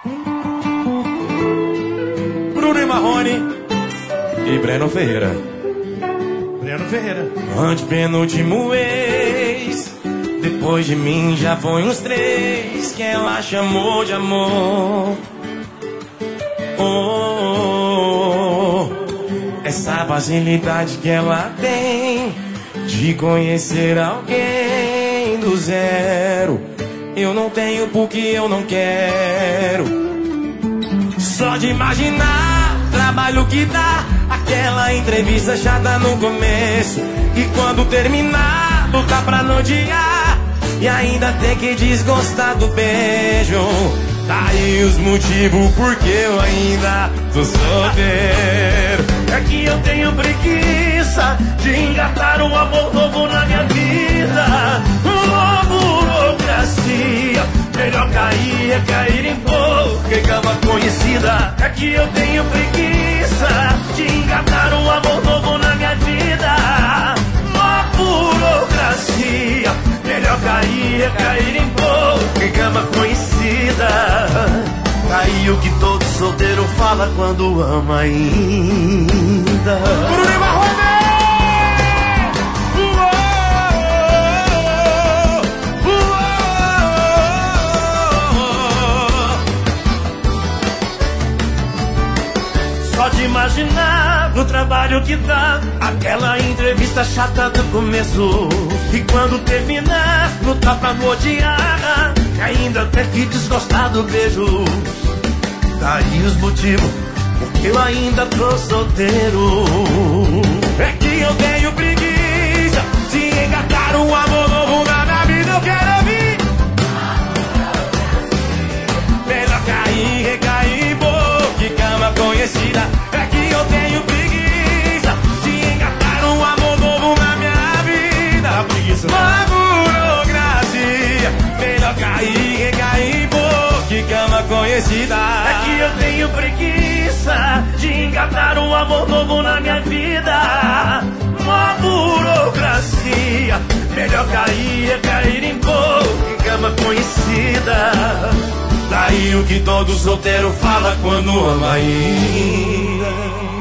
Bruno e Marrone e Breno Ferreira. Breno Ferreira. Antepenúltimo ex, depois de mim já foi uns 3 que ela chamou de amor. Oh, essa facilidade que ela tem de conhecer alguém do zero, eu não tenho porque eu não quero. Só de imaginar o trabalho que dá aquela entrevista chata no começo, e quando terminar, lutar pra não odiar e ainda ter que desgostar do beijo. Tá aí os motivos porque eu ainda tô solteiro. É que eu tenho preguiça de engatar um amor novo na minha vida. Uma burocracia, melhor cair, recair em pouca e cama conhecida. É que eu tenho preguiça de engatar um amor novo na minha vida. Uma burocracia, melhor cair, recair em pouca e cama conhecida. Aí o que todo solteiro fala quando ama ainda. Bruno e Marrone! Só de imaginar no trabalho que dá aquela entrevista chata do começo, e quando terminar, lutar pra não odiar e ainda ter que desgostar do beijo. Daí os motivos porque eu ainda tô solteiro. É que eu tenho preguiça de engatar um amor novo na minha vida. Eu quero ouvir. Melhor cair, recair, boca e cama conhecida. É que eu tenho preguiça de engatar um amor novo na minha vida. Preguiça. Uma burocracia, melhor cair, recair, boca e cama conhecida. É que eu tenho preguiça de engatar um amor novo na minha vida. Uma burocracia, melhor cair, cair em boca e cama conhecida. Daí o que todo solteiro fala quando ama ainda.